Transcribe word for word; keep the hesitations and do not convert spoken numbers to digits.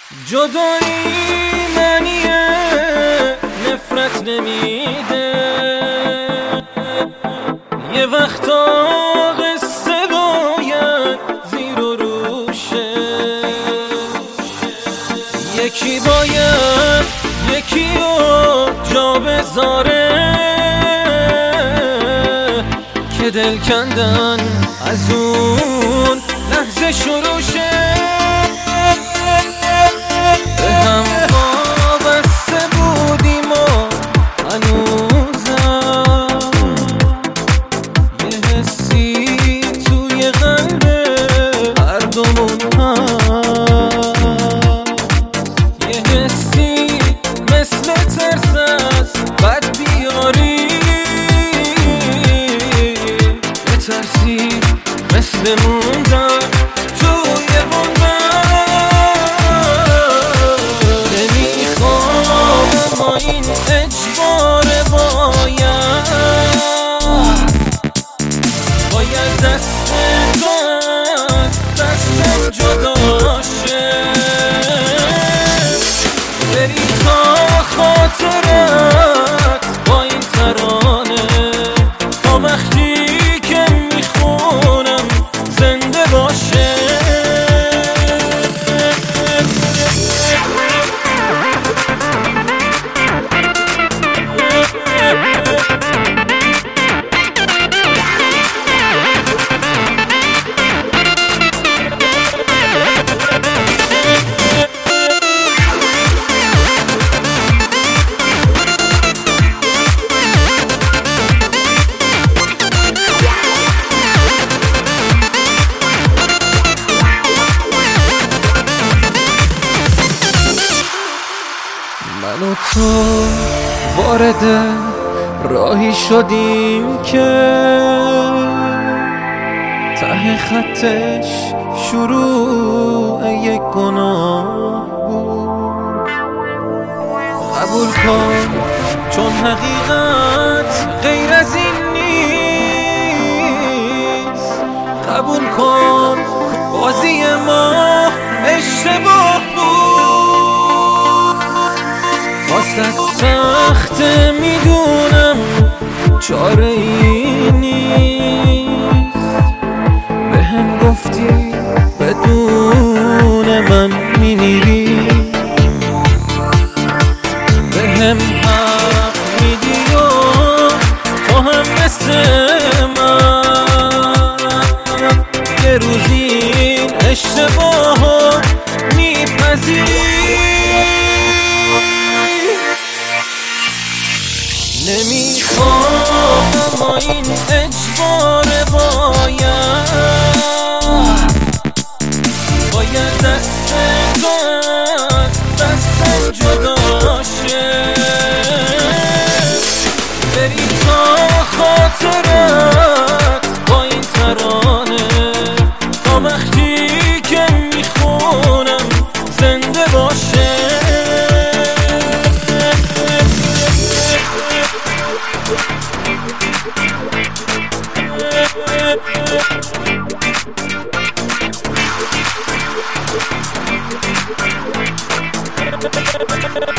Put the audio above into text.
جدایی معنیه نفرت نمیده، یه وقتا قصه باید زیر و روشه، یکی باید یکی رو جا بذاره که دل کندن از اون لحظه شروع شه. به هم وابسته بودیم و هنوزم یه حسی توی قلب هر دومون هست، یه حسی مثل ترس از بد بیاری، یه ترسی مثل موندن توی موندن. اما این اجباره، باید باید دست تو از دستم جدا شه، بری تا خاطرت با این ترانه تا وقتی که میخونم زنده باشه. من و تو وارد راهی شدیم که ته خطش شروع یک گناه بود. قبول کن چون حقیقت غیر از این نیست، قبول کن بازی ما اشتباه بود. واسه سخت میدونم چاره ای نیست، به هم گفتی بدون من میمیری، به هم حق میدی و تو هم مثل من یه روزی اشتباه میپذیری. نمیخوام اما این اجباره، باید باید دست تو از دستم جدا شه، بری تا خاطرت با این ترانه تا وقتی که میخونم زنده باشه. We'll be right back.